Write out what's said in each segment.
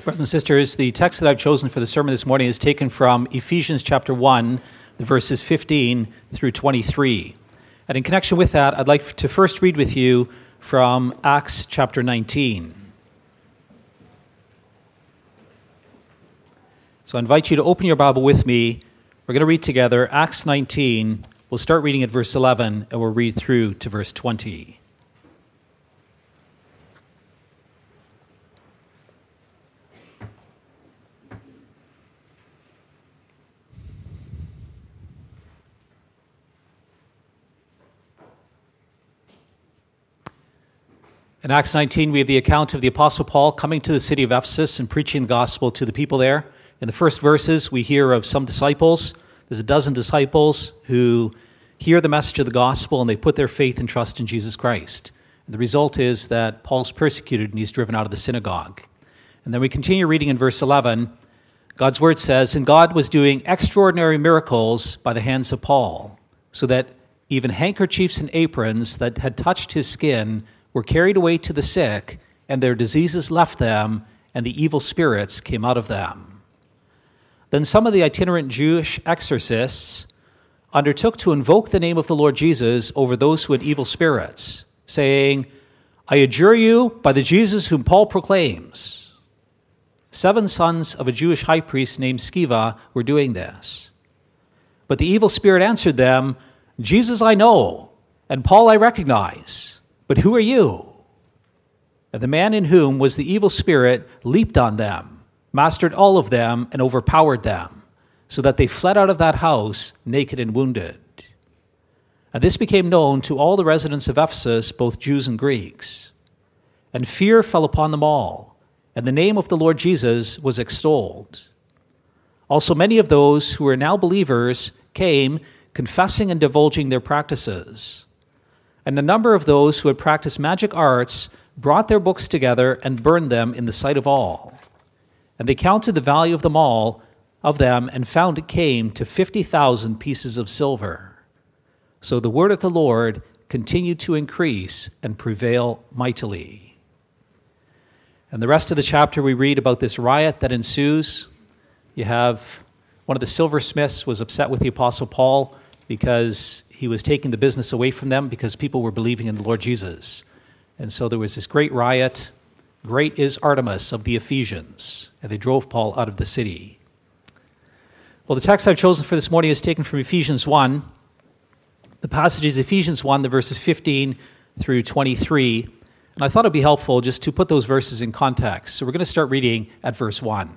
Brothers and sisters, the text that I've chosen for the sermon this morning is taken from Ephesians chapter 1, the verses 15 through 23. And in connection with that, I'd like to first read with you from Acts chapter 19. So I invite you to open your Bible with me. We're going to read together Acts 19. We'll start reading at verse 11, and we'll read through to verse 20. In Acts 19, we have the account of the Apostle Paul coming to the city of Ephesus and preaching the gospel to the people there. In the first verses, we hear of some disciples. There's a dozen disciples who hear the message of the gospel and they put their faith and trust in Jesus Christ. And the result is that Paul's persecuted and he's driven out of the synagogue. And then we continue reading in verse 11. God's word says, "And God was doing extraordinary miracles by the hands of Paul, so that even handkerchiefs and aprons that had touched his skin were carried away to the sick, and their diseases left them, and the evil spirits came out of them." Then some of the itinerant Jewish exorcists undertook to invoke the name of the Lord Jesus over those who had evil spirits, saying, "I adjure you by the Jesus whom Paul proclaims." 7 sons of a Jewish high priest named Sceva were doing this. But the evil spirit answered them, "Jesus I know, and Paul I recognize. But who are you?" And the man in whom was the evil spirit leaped on them, mastered all of them, and overpowered them, so that they fled out of that house naked and wounded. And this became known to all the residents of Ephesus, both Jews and Greeks. And fear fell upon them all, and the name of the Lord Jesus was extolled. Also many of those who were now believers came, confessing and divulging their practices. And a number of those who had practiced magic arts brought their books together and burned them in the sight of all. And they counted the value of them all, of them, and found it came to 50,000 pieces of silver. So the word of the Lord continued to increase and prevail mightily. And the rest of the chapter we read about this riot that ensues. You have one of the silversmiths was upset with the Apostle Paul because he was taking the business away from them because people were believing in the Lord Jesus. And so there was this great riot. Great is Artemis of the Ephesians. And they drove Paul out of the city. Well, the text I've chosen for this morning is taken from Ephesians 1. The passage is Ephesians 1, the verses 15 through 23. And I thought it would be helpful just to put those verses in context. So we're going to start reading at verse 1.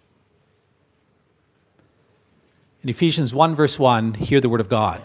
In Ephesians 1, verse 1, hear the word of God.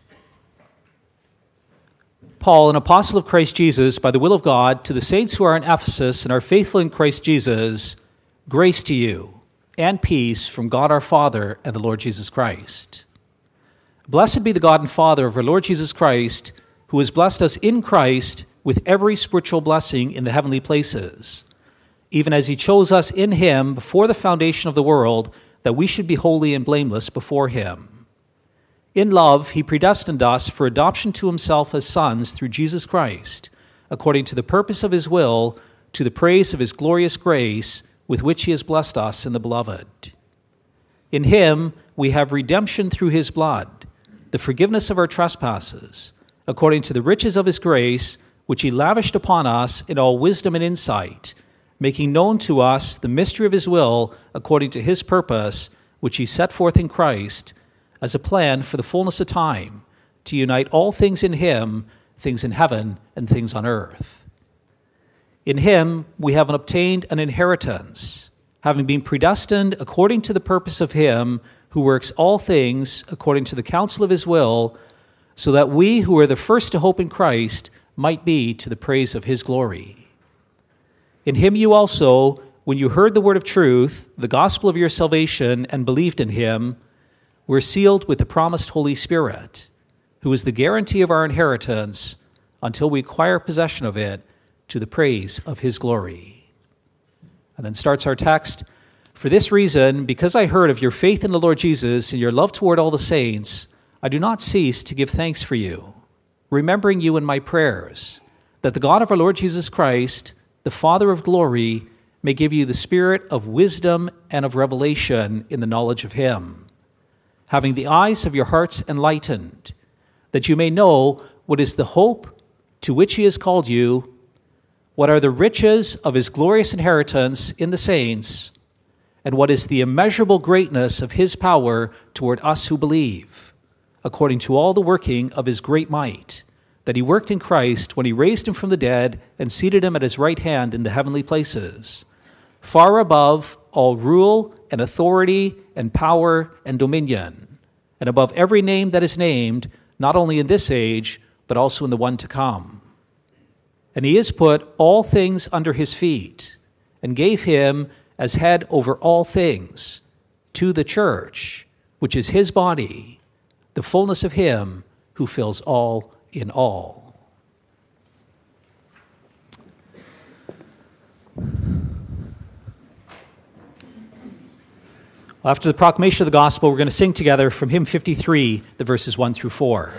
Paul, an apostle of Christ Jesus, by the will of God, to the saints who are in Ephesus and are faithful in Christ Jesus, grace to you and peace from God our Father and the Lord Jesus Christ. Blessed be the God and Father of our Lord Jesus Christ, who has blessed us in Christ with every spiritual blessing in the heavenly places, even as he chose us in him before the foundation of the world, that we should be holy and blameless before him. In love, he predestined us for adoption to himself as sons through Jesus Christ, according to the purpose of his will, to the praise of his glorious grace, with which he has blessed us in the Beloved. In him we have redemption through his blood, the forgiveness of our trespasses, according to the riches of his grace, which he lavished upon us in all wisdom and insight, making known to us the mystery of his will, according to his purpose, which he set forth in Christ, as a plan for the fullness of time, to unite all things in him, things in heaven and things on earth. In him we have obtained an inheritance, having been predestined according to the purpose of him who works all things according to the counsel of his will, so that we who are the first to hope in Christ might be to the praise of his glory. In him you also, when you heard the word of truth, the gospel of your salvation, and believed in him, we're sealed with the promised Holy Spirit, who is the guarantee of our inheritance until we acquire possession of it to the praise of his glory. And then starts our text. For this reason, because I heard of your faith in the Lord Jesus and your love toward all the saints, I do not cease to give thanks for you, remembering you in my prayers, that the God of our Lord Jesus Christ, the Father of glory, may give you the spirit of wisdom and of revelation in the knowledge of him, having the eyes of your hearts enlightened, that you may know what is the hope to which he has called you, what are the riches of his glorious inheritance in the saints, and what is the immeasurable greatness of his power toward us who believe, according to all the working of his great might, that he worked in Christ when he raised him from the dead and seated him at his right hand in the heavenly places, far above all rule and authority and power and dominion, and above every name that is named, not only in this age, but also in the one to come. And he has put all things under his feet, and gave him as head over all things to the church, which is his body, the fullness of him who fills all in all. After the proclamation of the gospel, we're going to sing together from hymn 53, the verses 1 through 4.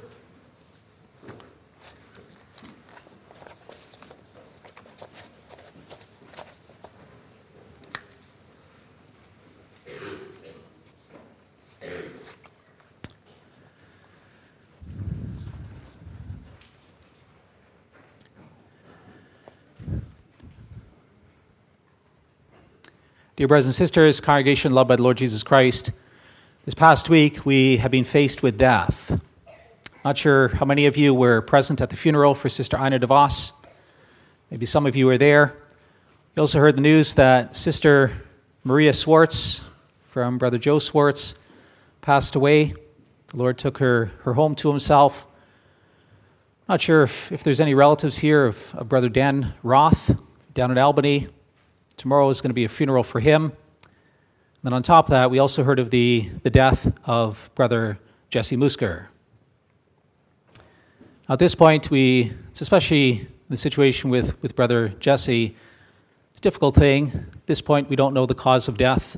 Dear brothers and sisters, congregation loved by the Lord Jesus Christ, this past week we have been faced with death. Not sure how many of you were present at the funeral for Sister Ina de Vos. Maybe some of you were there. You also heard the news that Sister Maria Swartz from Brother Joe Swartz passed away. The Lord took her home to himself. Not sure if there's any relatives here of Brother Dan Roth down in Albany. Tomorrow is going to be a funeral for him. And then on top of that, we also heard of the death of Brother Jesse Musker. Now, at this point, it's especially the situation with Brother Jesse, it's a difficult thing. At this point, we don't know the cause of death.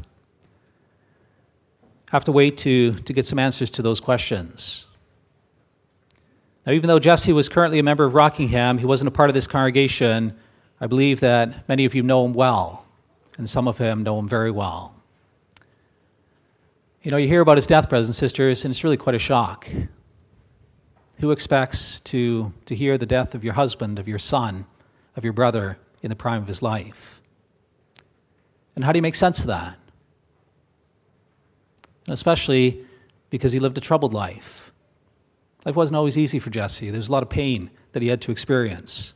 Have to wait to get some answers to those questions. Now, even though Jesse was currently a member of Rockingham, he wasn't a part of this congregation. I believe that many of you know him well, and some of them know him very well. You know, you hear about his death, brothers and sisters, and it's really quite a shock. Who expects to hear the death of your husband, of your son, of your brother in the prime of his life? And how do you make sense of that? And especially because he lived a troubled life. Life wasn't always easy for Jesse. There was a lot of pain that he had to experience.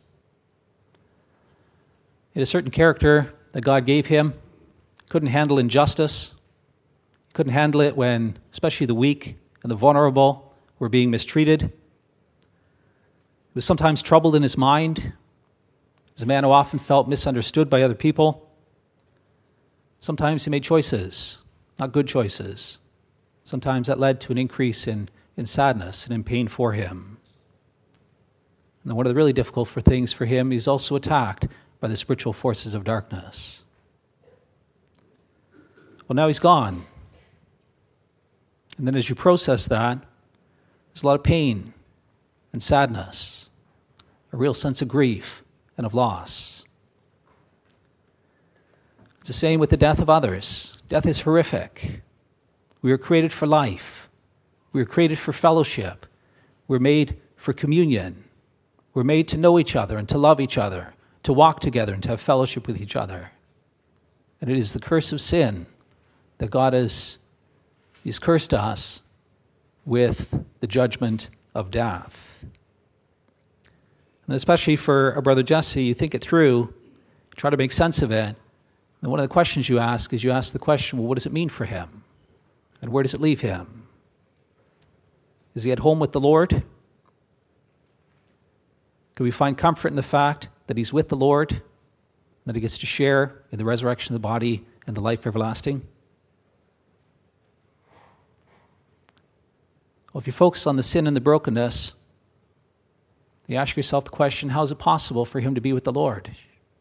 He had a certain character that God gave him. Couldn't handle injustice. Couldn't handle it when, especially the weak and the vulnerable, were being mistreated. He was sometimes troubled in his mind. As a man who often felt misunderstood by other people. Sometimes he made choices, not good choices. Sometimes that led to an increase in sadness and in pain for him. And one of the really difficult things for him, he's also attacked by the spiritual forces of darkness. Well, now he's gone. And then as you process that, there's a lot of pain and sadness, a real sense of grief and of loss. It's the same with the death of others. Death is horrific. We were created for life. We were created for fellowship. We're made for communion. We're made to know each other and to love each other, to walk together and to have fellowship with each other. And it is the curse of sin that God has cursed us with the judgment of death. And especially for our brother Jesse, you think it through, try to make sense of it. And one of the questions you ask the question, well, what does it mean for him? And where does it leave him? Is he at home with the Lord? Can we find comfort in the fact that he's with the Lord, that he gets to share in the resurrection of the body and the life everlasting? Well, if you focus on the sin and the brokenness, you ask yourself the question, how is it possible for him to be with the Lord?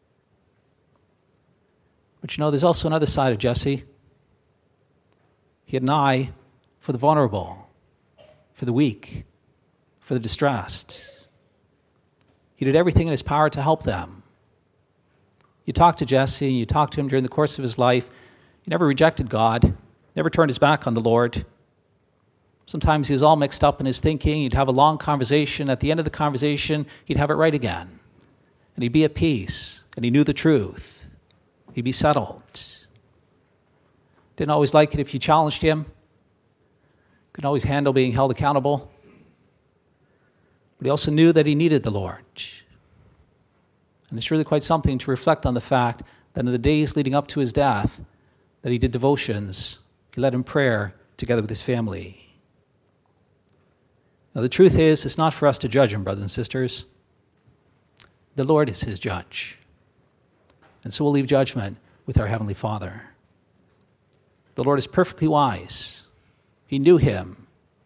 But you know, there's also another side of Jesse. He had an eye for the vulnerable, for the weak, for the distressed. He did everything in his power to help them. You talk to Jesse, and you talk to him during the course of his life. He never rejected God, never turned his back on the Lord. Sometimes he was all mixed up in his thinking. He'd have a long conversation. At the end of the conversation, he'd have it right again. And he'd be at peace, and he knew the truth. He'd be settled. Didn't always like it if you challenged him. Couldn't always handle being held accountable. But he also knew that he needed the Lord. And it's really quite something to reflect on the fact that in the days leading up to his death, that he did devotions, he led in prayer together with his family. Now the truth is, it's not for us to judge him, brothers and sisters. The Lord is his judge. And so we'll leave judgment with our Heavenly Father. The Lord is perfectly wise. He knew him.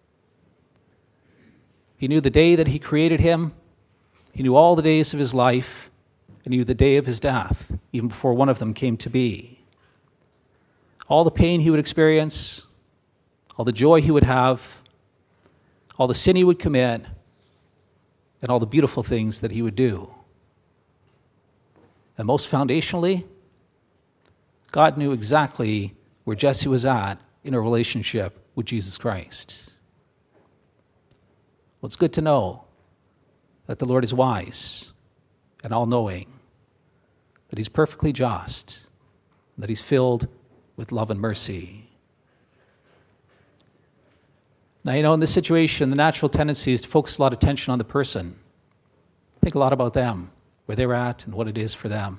He knew the day that he created him. He knew all the days of his life. And he knew the day of his death, even before one of them came to be. All the pain he would experience, all the joy he would have, all the sin he would commit, and all the beautiful things that he would do. And most foundationally, God knew exactly where Jesse was at in a relationship with Jesus Christ. Well, it's good to know that the Lord is wise and all-knowing, that he's perfectly just, that he's filled with love and mercy. Now, in this situation, the natural tendency is to focus a lot of attention on the person. Think a lot about them, where they're at, and what it is for them.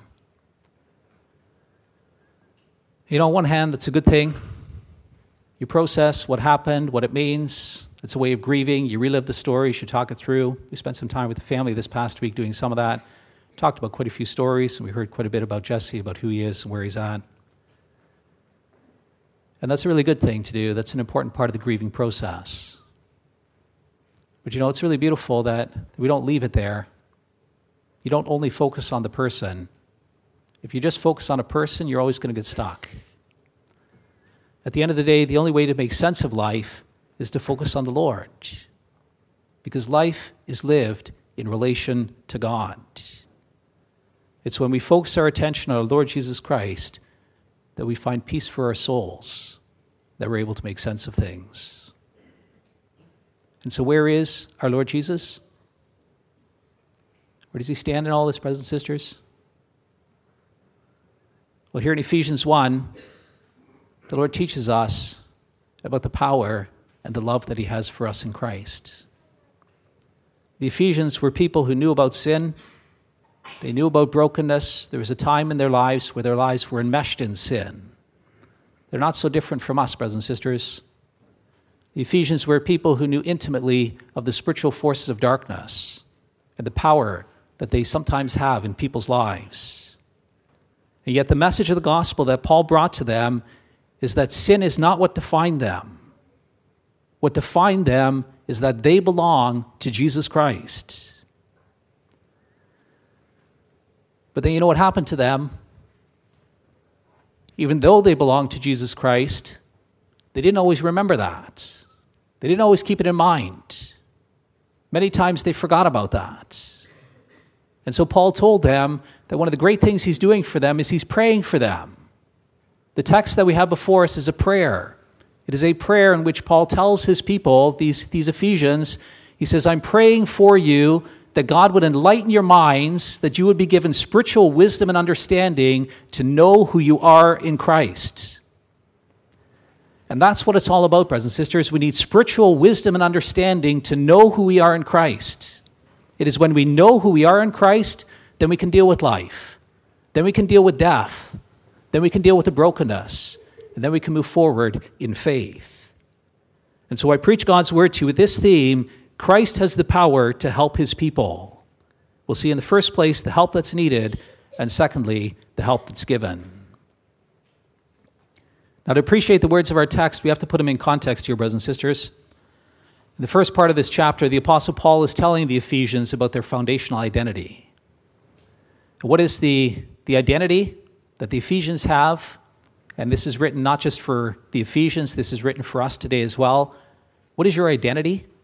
On one hand, that's a good thing. You process what happened, what it means. It's a way of grieving. You relive the story. You should talk it through. We spent some time with the family this past week doing some of that. Talked about quite a few stories, and we heard quite a bit about Jesse, about who he is and where he's at. And that's a really good thing to do. That's an important part of the grieving process. But it's really beautiful that we don't leave it there. You don't only focus on the person. If you just focus on a person, you're always going to get stuck. At the end of the day, the only way to make sense of life is to focus on the Lord. Because life is lived in relation to God. It's when we focus our attention on our Lord Jesus Christ that we find peace for our souls, that we're able to make sense of things. And so where is our Lord Jesus? Where does he stand in all this, brothers and sisters? Well, here in Ephesians 1, the Lord teaches us about the power and the love that he has for us in Christ. The Ephesians were people who knew about sin. They knew about brokenness. There was a time in their lives where their lives were enmeshed in sin. They're not so different from us, brothers and sisters. The Ephesians were people who knew intimately of the spiritual forces of darkness and the power that they sometimes have in people's lives. And yet the message of the gospel that Paul brought to them is that sin is not what defined them. What defined them is that they belong to Jesus Christ. But then you know what happened to them? Even though they belonged to Jesus Christ, they didn't always remember that. They didn't always keep it in mind. Many times they forgot about that. And so Paul told them that one of the great things he's doing for them is he's praying for them. The text that we have before us is a prayer. It is a prayer in which Paul tells his people, these Ephesians, he says, I'm praying for you that God would enlighten your minds, that you would be given spiritual wisdom and understanding to know who you are in Christ. And that's what it's all about, brothers and sisters. We need spiritual wisdom and understanding to know who we are in Christ. It is when we know who we are in Christ, then we can deal with life. Then we can deal with death. Then we can deal with the brokenness. And then we can move forward in faith. And so I preach God's word to you with this theme: Christ has the power to help his people. We'll see in the first place the help that's needed, and secondly, the help that's given. Now, to appreciate the words of our text, we have to put them in context here, brothers and sisters. In the first part of this chapter, the Apostle Paul is telling the Ephesians about their foundational identity. What is the identity that the Ephesians have? And this is written not just for the Ephesians, this is written for us today as well. What is your identity? Do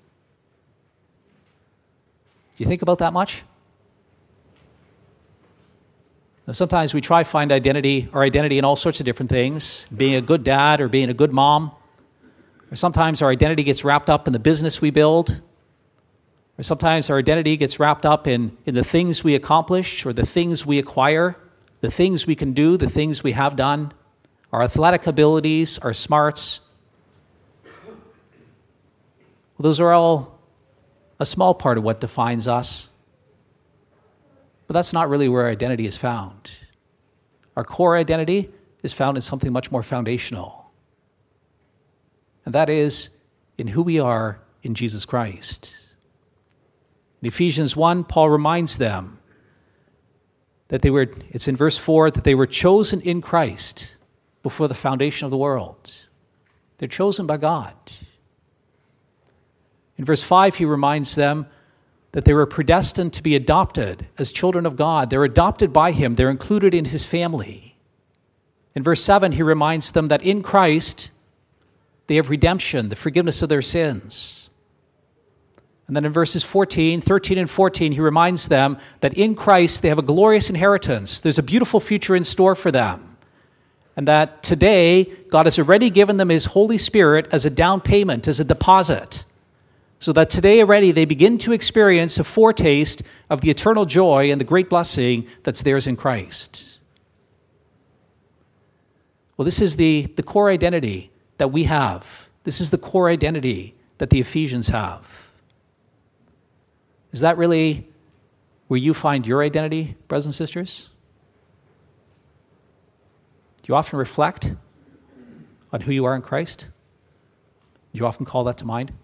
you think about that much? Now, sometimes we try to find our identity in all sorts of different things, being a good dad or being a good mom. Or sometimes our identity gets wrapped up in the business we build. Or sometimes our identity gets wrapped up in the things we accomplish or the things we acquire, the things we can do, the things we have done, our athletic abilities, our smarts. Well, those are all a small part of what defines us. But that's not really where our identity is found. Our core identity is found in something much more foundational. And that is in who we are in Jesus Christ. In Ephesians 1, Paul reminds them that it's in verse 4, that they were chosen in Christ before the foundation of the world. They're chosen by God. In verse 5, he reminds them that they were predestined to be adopted as children of God. They're adopted by him. They're included in his family. In verse 7, he reminds them that in Christ, they have redemption, the forgiveness of their sins. And then in verses 13 and 14, he reminds them that in Christ, they have a glorious inheritance. There's a beautiful future in store for them. And that today, God has already given them his Holy Spirit as a down payment, as a deposit. So that today already they begin to experience a foretaste of the eternal joy and the great blessing that's theirs in Christ. Well, this is the core identity that we have. This is the core identity that the Ephesians have. Is that really where you find your identity, brothers and sisters? Do you often reflect on who you are in Christ? Do you often call that to mind?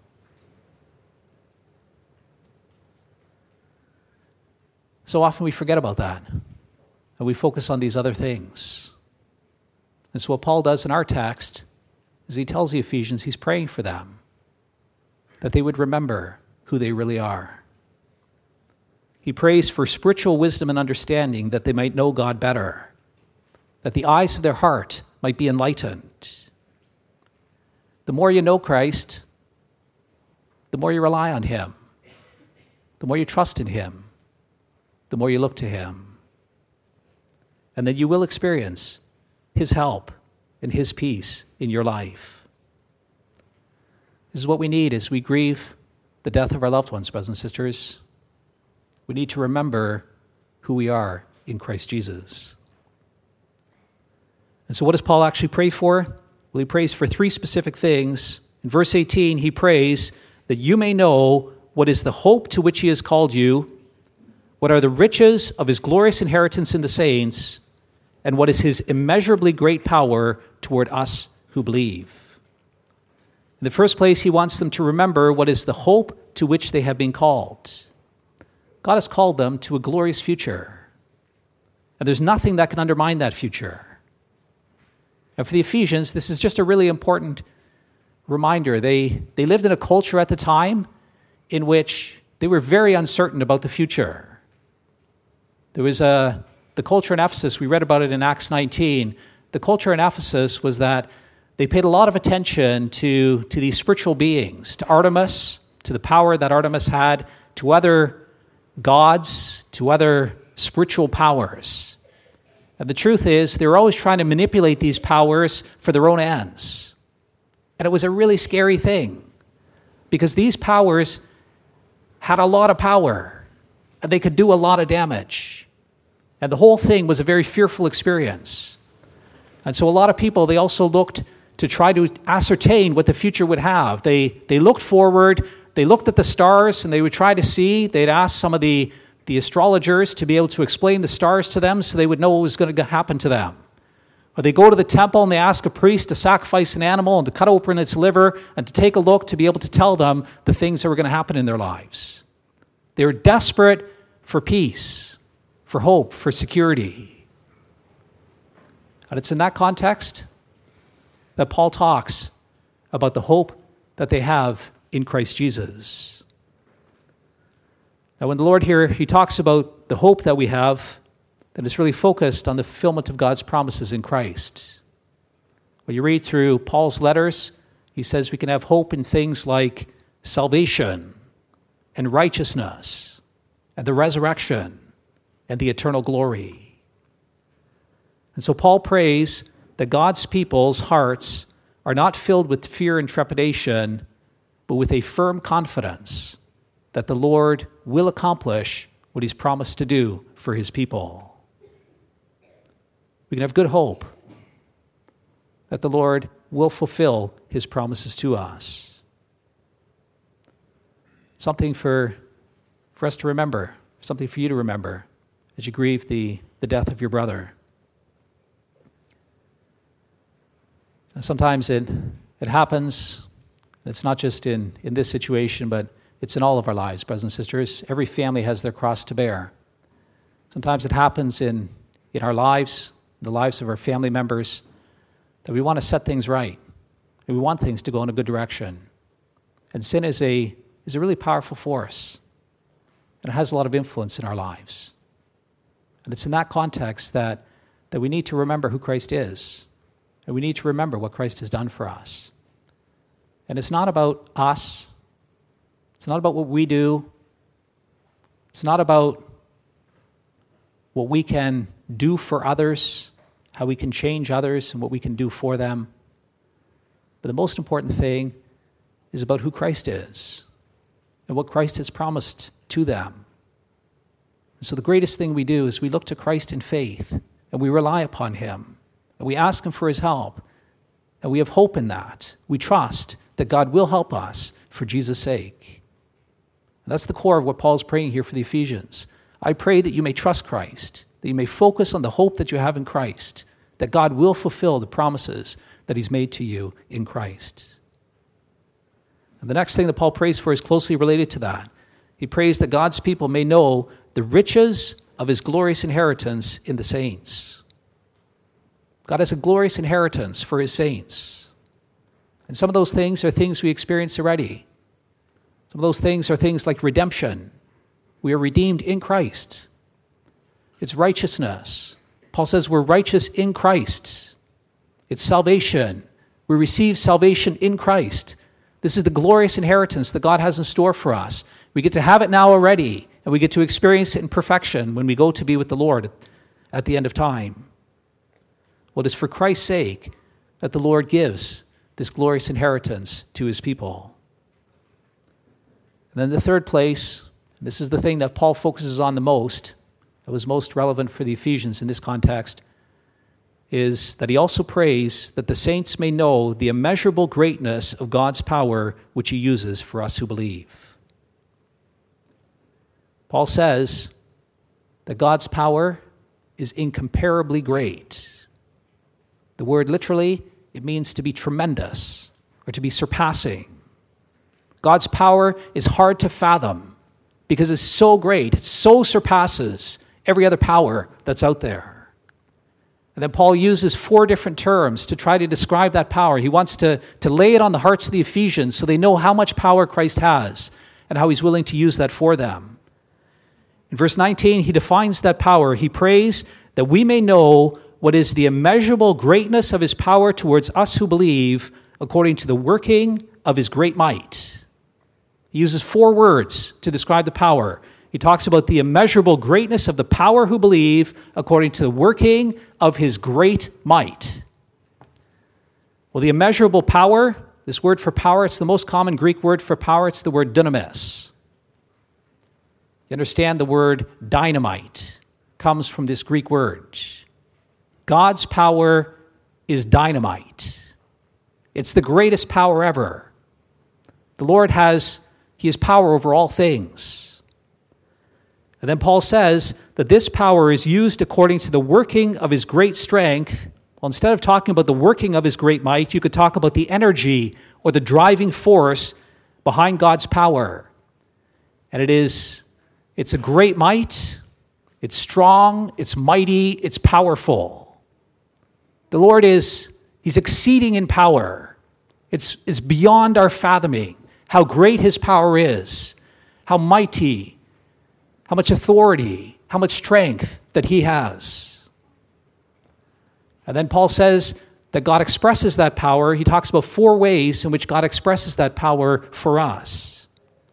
So often we forget about that, and we focus on these other things. And so what Paul does in our text is he tells the Ephesians he's praying for them, that they would remember who they really are. He prays for spiritual wisdom and understanding, that they might know God better, that the eyes of their heart might be enlightened. The more you know Christ, the more you rely on him, the more you trust in him, the more you look to him. And then you will experience his help and his peace in your life. This is what we need as we grieve the death of our loved ones, brothers and sisters. We need to remember who we are in Christ Jesus. And so what does Paul actually pray for? Well, he prays for three specific things. In verse 18, he prays that you may know what is the hope to which he has called you, what are the riches of his glorious inheritance in the saints, and what is his immeasurably great power toward us who believe. In the first place, he wants them to remember what is the hope to which they have been called. God has called them to a glorious future, and there's nothing that can undermine that future. And for the Ephesians, this is just a really important reminder. They lived in a culture at the time in which they were very uncertain about the future. There was the culture in Ephesus, we read about it in Acts 19. The culture in Ephesus was that they paid a lot of attention to these spiritual beings, to Artemis, to the power that Artemis had, to other gods, to other spiritual powers. And the truth is, they were always trying to manipulate these powers for their own ends. And it was a really scary thing, because these powers had a lot of power, and they could do a lot of damage. And the whole thing was a very fearful experience. And so a lot of people, they also looked to try to ascertain what the future would have. They looked forward, they looked at the stars, and they would try to see. They'd ask some of the astrologers to be able to explain the stars to them so they would know what was going to happen to them. Or they go to the temple and they ask a priest to sacrifice an animal and to cut open its liver and to take a look to be able to tell them the things that were going to happen in their lives. They were desperate for peace, for hope, for security. And it's in that context that Paul talks about the hope that they have in Christ Jesus. Now, when the Lord here, he talks about the hope that we have, then it's really focused on the fulfillment of God's promises in Christ. When you read through Paul's letters, he says we can have hope in things like salvation and righteousness and the resurrection and the eternal glory. And so Paul prays that God's people's hearts are not filled with fear and trepidation, but with a firm confidence that the Lord will accomplish what he's promised to do for his people. We can have good hope that the Lord will fulfill his promises to us. Something for us to remember, something for you to remember as you grieve the death of your brother. And sometimes it happens, it's not just in this situation, but it's in all of our lives, brothers and sisters. Every family has their cross to bear. Sometimes it happens in our lives, the lives of our family members, that we want to set things right, and we want things to go in a good direction. And sin is a really powerful force, and it has a lot of influence in our lives. And it's in that context that we need to remember who Christ is, and we need to remember what Christ has done for us. And it's not about us. It's not about what we do. It's not about what we can do for others, how we can change others and what we can do for them. But the most important thing is about who Christ is and what Christ has promised to them. And so the greatest thing we do is we look to Christ in faith and we rely upon him and we ask him for his help, and we have hope in that. We trust that God will help us for Jesus' sake. And that's the core of what Paul's praying here for the Ephesians. I pray that you may trust Christ, that you may focus on the hope that you have in Christ, that God will fulfill the promises that he's made to you in Christ. And the next thing that Paul prays for is closely related to that. He prays that God's people may know the riches of his glorious inheritance in the saints. God has a glorious inheritance for his saints. And some of those things are things we experience already. Some of those things are things like redemption. We are redeemed in Christ. It's righteousness. Paul says we're righteous in Christ. It's salvation. We receive salvation in Christ. This is the glorious inheritance that God has in store for us. We get to have it now already, and we get to experience it in perfection when we go to be with the Lord at the end of time. Well, it is for Christ's sake that the Lord gives this glorious inheritance to his people. And then the third place, this is the thing that Paul focuses on the most, that was most relevant for the Ephesians in this context, is that he also prays that the saints may know the immeasurable greatness of God's power, which he uses for us who believe. Paul says that God's power is incomparably great. The word literally, it means to be tremendous or to be surpassing. God's power is hard to fathom because it's so great, it so surpasses every other power that's out there. And then Paul uses 4 different terms to try to describe that power. He wants to lay it on the hearts of the Ephesians so they know how much power Christ has and how he's willing to use that for them. In verse 19, he defines that power. He prays that we may know what is the immeasurable greatness of his power towards us who believe, according to the working of his great might. He uses 4 words to describe the power. He talks about the immeasurable greatness of the power who believe, according to the working of his great might. Well, the immeasurable power, this word for power, it's the most common Greek word for power. It's the word dunamis. You understand the word dynamite comes from this Greek word. God's power is dynamite. It's the greatest power ever. The Lord has power over all things. And then Paul says that this power is used according to the working of his great strength. Well, instead of talking about the working of his great might, you could talk about the energy or the driving force behind God's power. And it's a great might, it's strong, it's mighty, it's powerful. The Lord he's exceeding in power. It's beyond our fathoming how great his power is, how mighty, how much authority, how much strength that he has. And then Paul says that God expresses that power. He talks about 4 ways in which God expresses that power for us.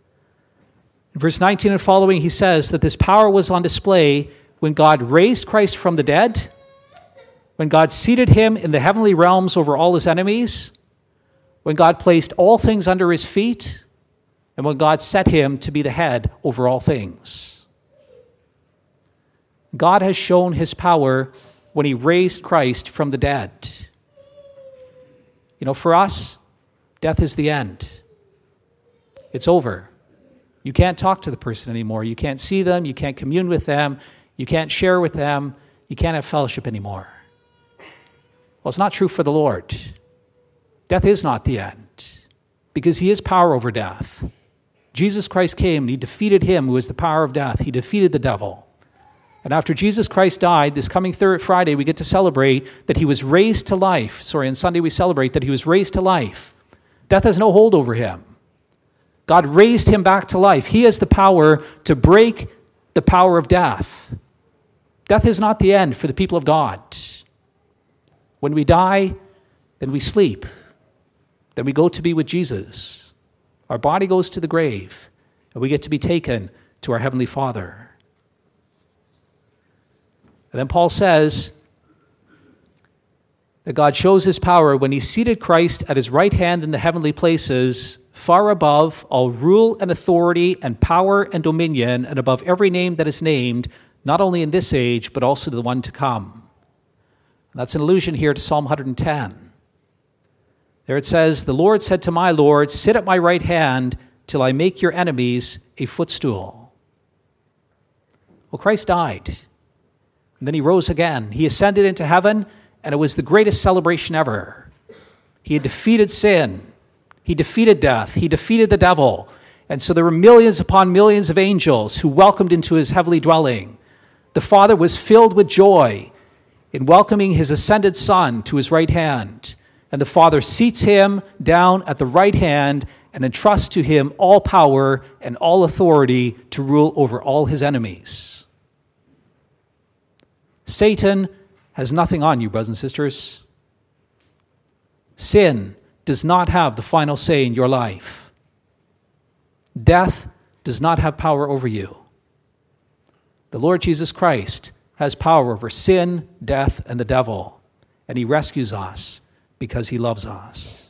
In verse 19 and following, he says that this power was on display when God raised Christ from the dead when God seated him in the heavenly realms over all his enemies, when God placed all things under his feet, and when God set him to be the head over all things. God has shown his power when he raised Christ from the dead. You know, for us, death is the end. It's over. You can't talk to the person anymore. You can't see them. You can't commune with them. You can't share with them. You can't have fellowship anymore. Well, it's not true for the Lord. Death is not the end, because he has power over death. Jesus Christ came and he defeated him who is the power of death. He defeated the devil. And after Jesus Christ died, this coming Friday, we get to celebrate that he was raised to life. On Sunday we celebrate that he was raised to life. Death has no hold over him. God raised him back to life. He has the power to break the power of death. Death is not the end for the people of God. When we die, then we sleep. Then we go to be with Jesus. Our body goes to the grave, and we get to be taken to our Heavenly Father. And then Paul says that God shows his power when he seated Christ at his right hand in the heavenly places, far above all rule and authority and power and dominion, and above every name that is named, not only in this age, but also to the one to come. And that's an allusion here to Psalm 110. There it says, "The Lord said to my Lord, sit at my right hand till I make your enemies a footstool." Well, Christ died, and then he rose again. He ascended into heaven, and it was the greatest celebration ever. He had defeated sin. He defeated death. He defeated the devil. And so there were millions upon millions of angels who welcomed into his heavenly dwelling. The Father was filled with joy in welcoming his ascended Son to his right hand. And the Father seats him down at the right hand and entrusts to him all power and all authority to rule over all his enemies. Satan has nothing on you, brothers and sisters. Sin does not have the final say in your life. Death does not have power over you. The Lord Jesus Christ has power over sin, death, and the devil, and he rescues us because he loves us.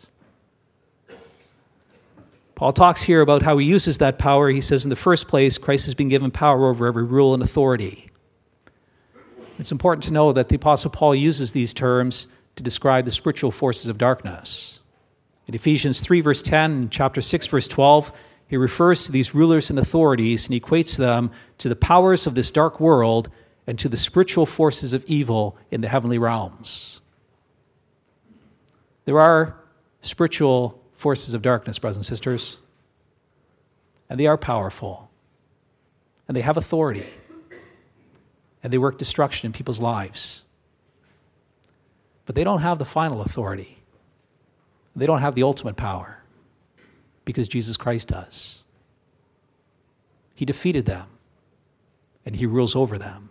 Paul talks here about how he uses that power. He says, in the first place, Christ has been given power over every rule and authority. It's important to know that the Apostle Paul uses these terms to describe the spiritual forces of darkness. In Ephesians 3, verse 10, and chapter 6, verse 12, he refers to these rulers and authorities, and he equates them to the powers of this dark world and to the spiritual forces of evil in the heavenly realms. There are spiritual forces of darkness, brothers and sisters, and they are powerful, and they have authority, and they work destruction in people's lives. But they don't have the final authority. They don't have the ultimate power, because Jesus Christ does. He defeated them, and he rules over them.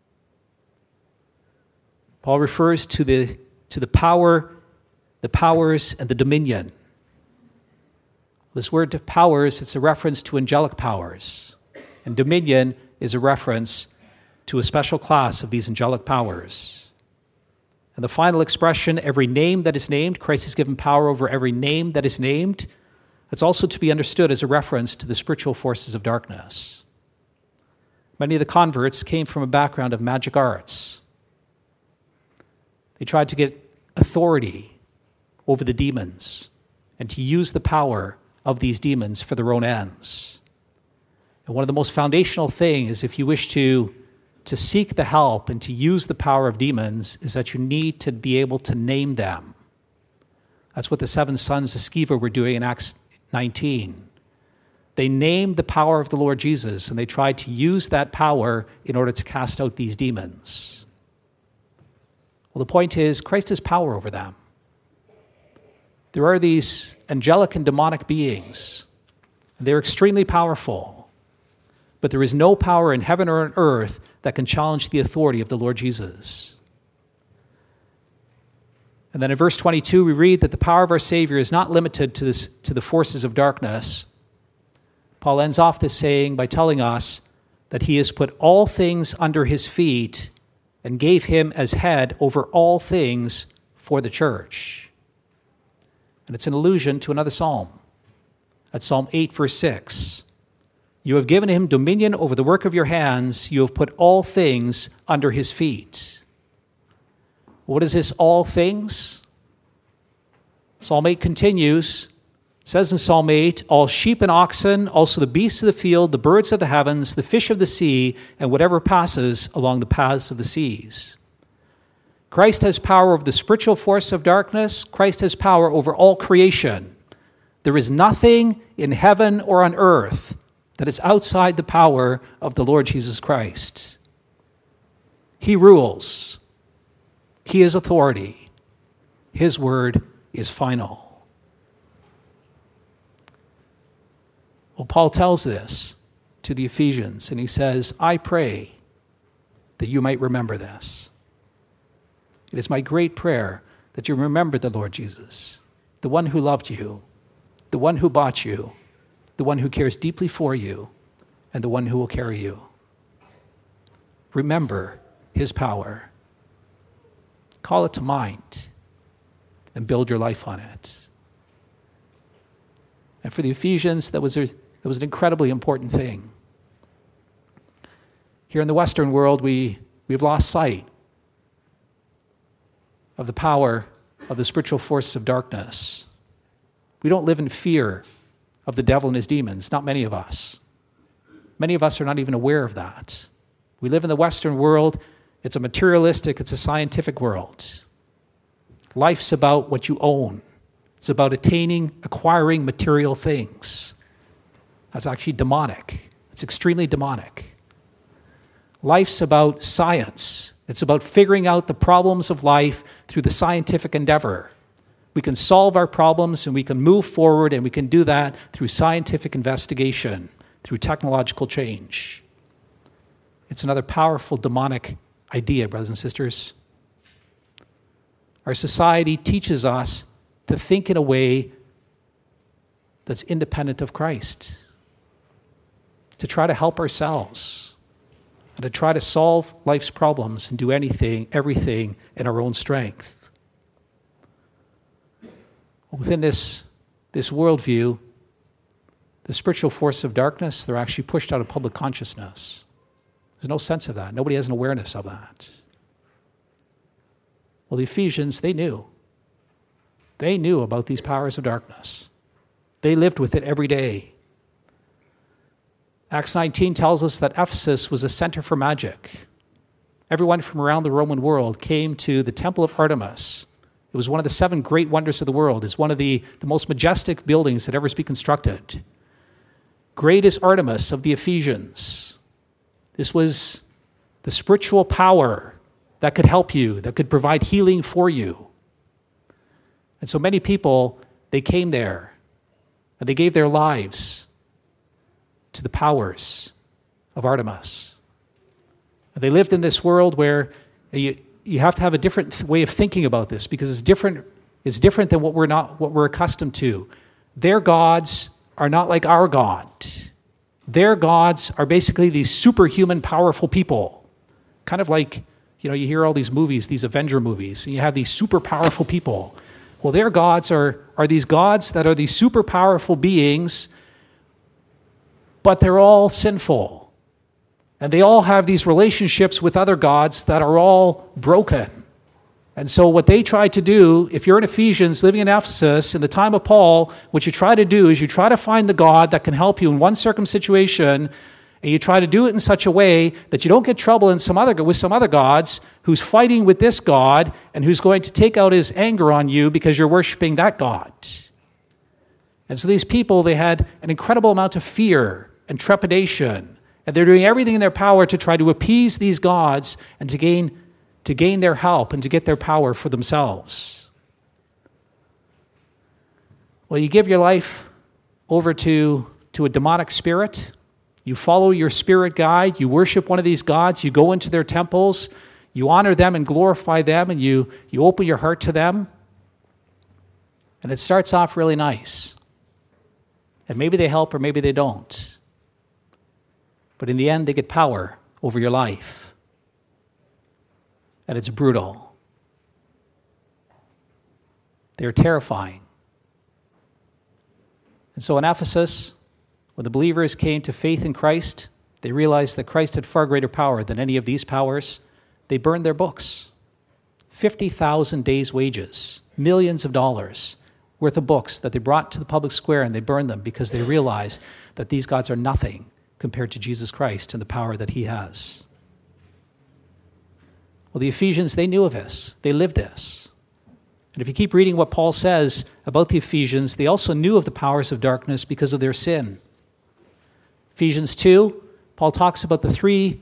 Paul refers to the power, the powers, and the dominion. This word powers, it's a reference to angelic powers. And dominion is a reference to a special class of these angelic powers. And the final expression, every name that is named, Christ has given power over every name that is named. It's also to be understood as a reference to the spiritual forces of darkness. Many of the converts came from a background of magic arts. They tried to get authority over the demons and to use the power of these demons for their own ends. And one of the most foundational things, if you wish to seek the help and to use the power of demons, is that you need to be able to name them. That's what the 7 sons of Sceva were doing in Acts 19. They named the power of the Lord Jesus, and they tried to use that power in order to cast out these demons. Well, the point is, Christ has power over them. There are these angelic and demonic beings. They're extremely powerful. But there is no power in heaven or on earth that can challenge the authority of the Lord Jesus. And then in verse 22, we read that the power of our Savior is not limited to the forces of darkness. Paul ends off this saying by telling us that he has put all things under his feet and gave him as head over all things for the church. And it's an allusion to another psalm. That's Psalm 8, verse 6. You have given him dominion over the work of your hands. You have put all things under his feet. What is this all things? Psalm 8 continues. It says in Psalm 8, all sheep and oxen, also the beasts of the field, the birds of the heavens, the fish of the sea, and whatever passes along the paths of the seas. Christ has power over the spiritual force of darkness. Christ has power over all creation. There is nothing in heaven or on earth that is outside the power of the Lord Jesus Christ. He rules. He is authority. His word is final. Well, Paul tells this to the Ephesians, and he says, I pray that you might remember this. It is my great prayer that you remember the Lord Jesus, the one who loved you, the one who bought you, the one who cares deeply for you, and the one who will carry you. Remember his power. Call it to mind and build your life on it. And for the Ephesians, that was an incredibly important thing. Here in the Western world, we've lost sight of the power of the spiritual forces of darkness. We don't live in fear of the devil and his demons, not many of us. Many of us are not even aware of that. We live in the Western world. It's a materialistic, it's a scientific world. Life's about what you own. It's about acquiring material things. That's actually demonic. It's extremely demonic. Life's about science. It's about figuring out the problems of life through the scientific endeavor. We can solve our problems and we can move forward, and we can do that through scientific investigation, through technological change. It's another powerful demonic idea, brothers and sisters. Our society teaches us to think in a way that's independent of Christ, to try to help ourselves, and to try to solve life's problems and do everything in our own strength. Within this worldview, the spiritual force of darkness, they're actually pushed out of public consciousness. There's no sense of that. Nobody has an awareness of that. Well, the Ephesians, they knew. They knew about these powers of darkness. They lived with it every day. Acts 19 tells us that Ephesus was a center for magic. Everyone from around the Roman world came to the Temple of Artemis. It was one of the 7 great wonders of the world. It's one of the most majestic buildings that ever be constructed. Great is Artemis of the Ephesians. This was the spiritual power that could help you, that could provide healing for you. And so many people, they came there, and they gave their lives to the powers of Artemis. And they lived in this world where you have to have a different way of thinking about this, because it's different than what we're accustomed to. Their gods are not like our God. Their gods are basically these superhuman, powerful people. Kind of like, you hear all these movies, these Avenger movies, and you have these super powerful people. Well, their gods are these gods that are these super powerful beings, but they're all sinful. And they all have these relationships with other gods that are all broken. And so what they try to do, if you're in Ephesians living in Ephesus in the time of Paul, what you try to do is you try to find the God that can help you in one situation, and you try to do it in such a way that you don't get trouble with some other gods who's fighting with this God and who's going to take out his anger on you because you're worshiping that God. And so these people, they had an incredible amount of fear and trepidation, and they're doing everything in their power to try to appease these gods and to gain their help and to get their power for themselves. Well, you give your life over to a demonic spirit. You follow your spirit guide. You worship one of these gods. You go into their temples. You honor them and glorify them, and you open your heart to them. And it starts off really nice. And maybe they help or maybe they don't. But in the end, they get power over your life. and it's brutal. They're terrifying. And so in Ephesus, when the believers came to faith in Christ, they realized that Christ had far greater power than any of these powers. They burned their books. 50,000 days' wages, millions of dollars worth of books that they brought to the public square, and they burned them because they realized that these gods are nothing compared to Jesus Christ and the power that he has. Well, the Ephesians, they knew of this. They lived this. And if you keep reading what Paul says about the Ephesians, they also knew of the powers of darkness because of their sin. Ephesians 2, Paul talks about the three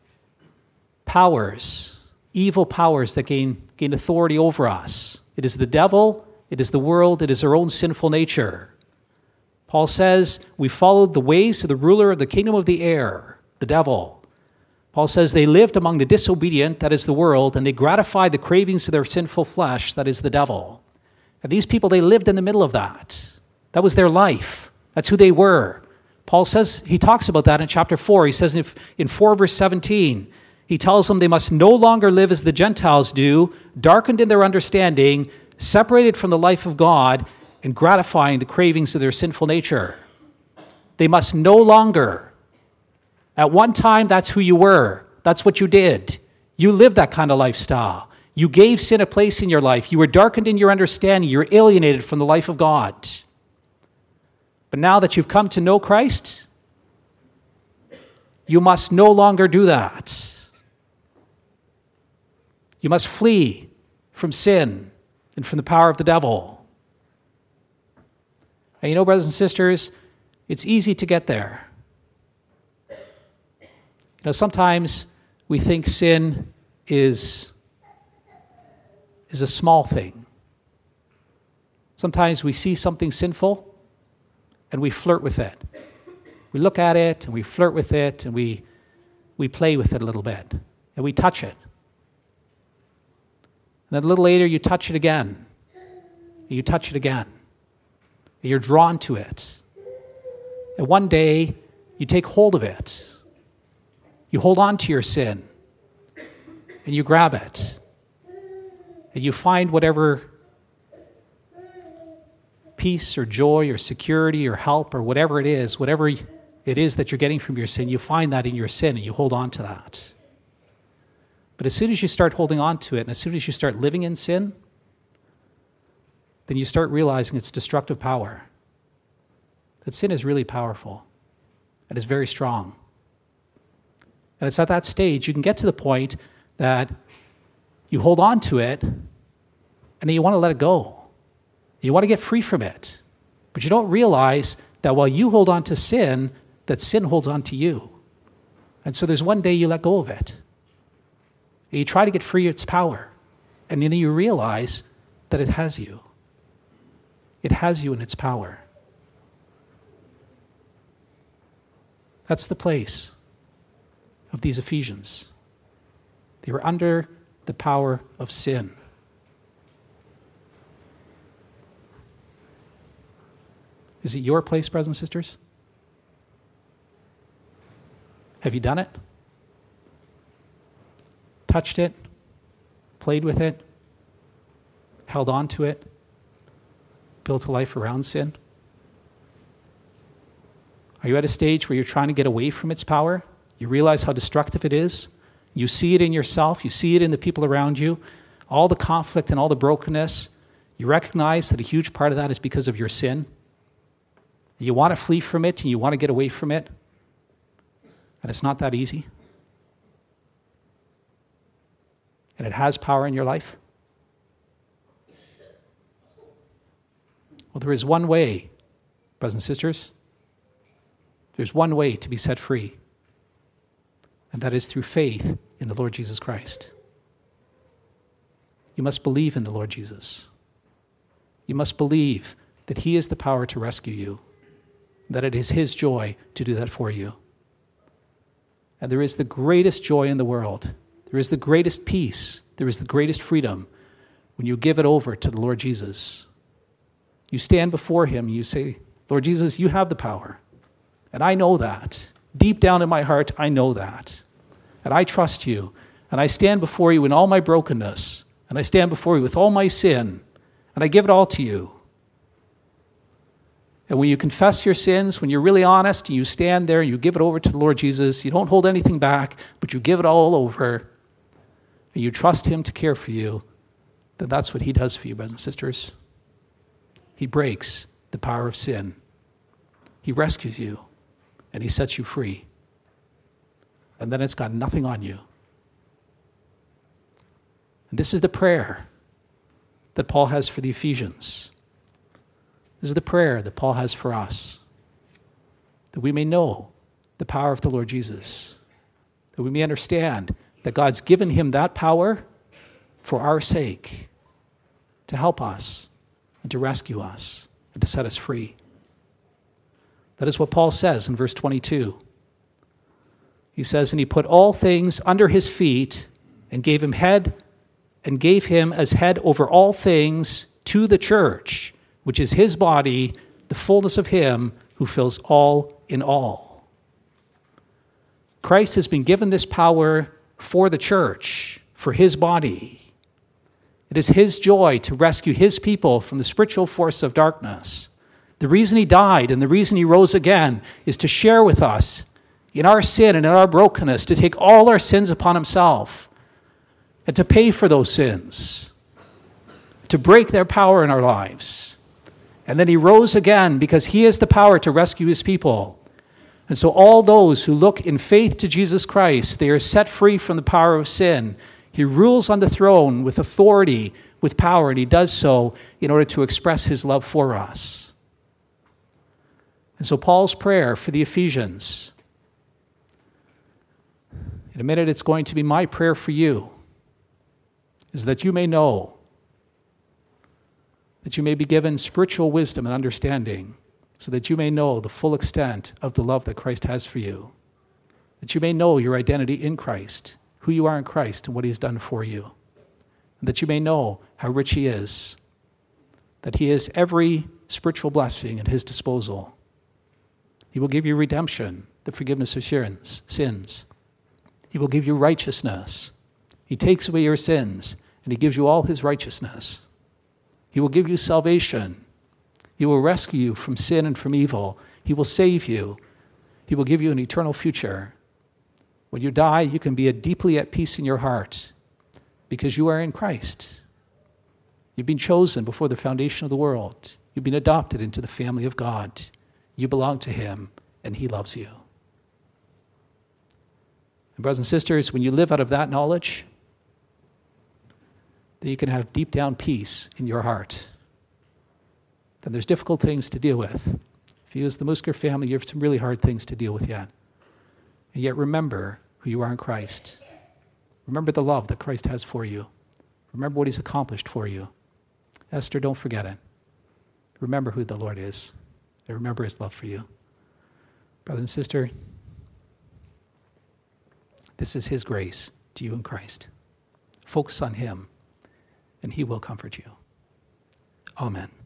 powers, evil powers that gain authority over us. It is the devil, it is the world, it is our own sinful nature. Paul says, we followed the ways of the ruler of the kingdom of the air, the devil. Paul says they lived among the disobedient, that is the world, and they gratified the cravings of their sinful flesh, that is the devil. And these people, they lived in the middle of that. That was their life. That's who they were. Paul says, he talks about that in chapter 4. He says in 4 verse 17, he tells them they must no longer live as the Gentiles do, darkened in their understanding, separated from the life of God, and gratifying the cravings of their sinful nature. They must no longer. At one time, that's who you were. That's what you did. You lived that kind of lifestyle. You gave sin a place in your life. You were darkened in your understanding. You were alienated from the life of God. But now that you've come to know Christ, you must no longer do that. You must flee from sin and from the power of the devil. And you know, brothers and sisters, it's easy to get there. You know, sometimes we think sin is a small thing. Sometimes we see something sinful and we flirt with it. We look at it and we flirt with it and we play with it a little bit and we touch it. And then a little later you touch it again. And you touch it again. And you're drawn to it. And one day you take hold of it. You hold on to your sin, and you grab it, and you find whatever peace or joy or security or help or whatever it is that you're getting from your sin, you find that in your sin, and you hold on to that. But as soon as you start holding on to it, and as soon as you start living in sin, then you start realizing its destructive power. That sin is really powerful, and is very strong. And it's at that stage you can get to the point that you hold on to it and then you want to let it go. You want to get free from it. But you don't realize that while you hold on to sin, that sin holds on to you. And so there's one day you let go of it. And you try to get free of its power. And then you realize that it has you. It has you in its power. That's the place of these Ephesians. They were under the power of sin. Is it your place, brothers and sisters? Have you done it? Touched it? Played with it? Held on to it? Built a life around sin? Are you at a stage where you're trying to get away from its power? You realize how destructive it is. You see it in yourself. You see it in the people around you. All the conflict and all the brokenness. You recognize that a huge part of that is because of your sin. You want to flee from it and you want to get away from it. And it's not that easy. And it has power in your life. Well, there is one way, brothers and sisters. There's one way to be set free. And that is through faith in the Lord Jesus Christ. You must believe in the Lord Jesus. You must believe that he is the power to rescue you, that it is his joy to do that for you. And there is the greatest joy in the world. There is the greatest peace. There is the greatest freedom when you give it over to the Lord Jesus. You stand before him and you say, Lord Jesus, you have the power. And I know that. Deep down in my heart, I know that. And I trust you. And I stand before you in all my brokenness, and I stand before you with all my sin, and I give it all to you. And when you confess your sins, when you're really honest, and you stand there and you give it over to the Lord Jesus, you don't hold anything back, but you give it all over, and you trust him to care for you, then that's what he does for you, brothers and sisters. He breaks the power of sin. He rescues you, and he sets you free. And then it's got nothing on you. And this is the prayer that Paul has for the Ephesians. This is the prayer that Paul has for us, that we may know the power of the Lord Jesus, that we may understand that God's given him that power for our sake, to help us and to rescue us and to set us free. That is what Paul says in verse 22. He says, and he put all things under his feet and gave him as head over all things to the church, which is his body, the fullness of him who fills all in all. Christ has been given this power for the church, for his body. It is his joy to rescue his people from the spiritual force of darkness. The reason he died and the reason he rose again is to share with us in our sin and in our brokenness, to take all our sins upon himself and to pay for those sins, to break their power in our lives. And then he rose again because he has the power to rescue his people. And so all those who look in faith to Jesus Christ, they are set free from the power of sin. He rules on the throne with authority, with power, and he does so in order to express his love for us. And so Paul's prayer for the Ephesians, in a minute it's going to be my prayer for you, is that you may know, that you may be given spiritual wisdom and understanding, so that you may know the full extent of the love that Christ has for you, that you may know your identity in Christ, who you are in Christ and what he has done for you, and that you may know how rich he is, that he has every spiritual blessing at his disposal. He will give you redemption, the forgiveness of sins. He will give you righteousness. He takes away your sins, and he gives you all his righteousness. He will give you salvation. He will rescue you from sin and from evil. He will save you. He will give you an eternal future. When you die, you can be deeply at peace in your heart because you are in Christ. You've been chosen before the foundation of the world. You've been adopted into the family of God. You belong to him, and he loves you. And brothers and sisters, when you live out of that knowledge, then you can have deep down peace in your heart. Then there's difficult things to deal with. If you as the Musker family, you have some really hard things to deal with yet. And yet remember who you are in Christ. Remember the love that Christ has for you. Remember what he's accomplished for you. Esther, don't forget it. Remember who the Lord is. And remember his love for you. Brother and sister, this is his grace to you in Christ. Focus on him, and he will comfort you. Amen.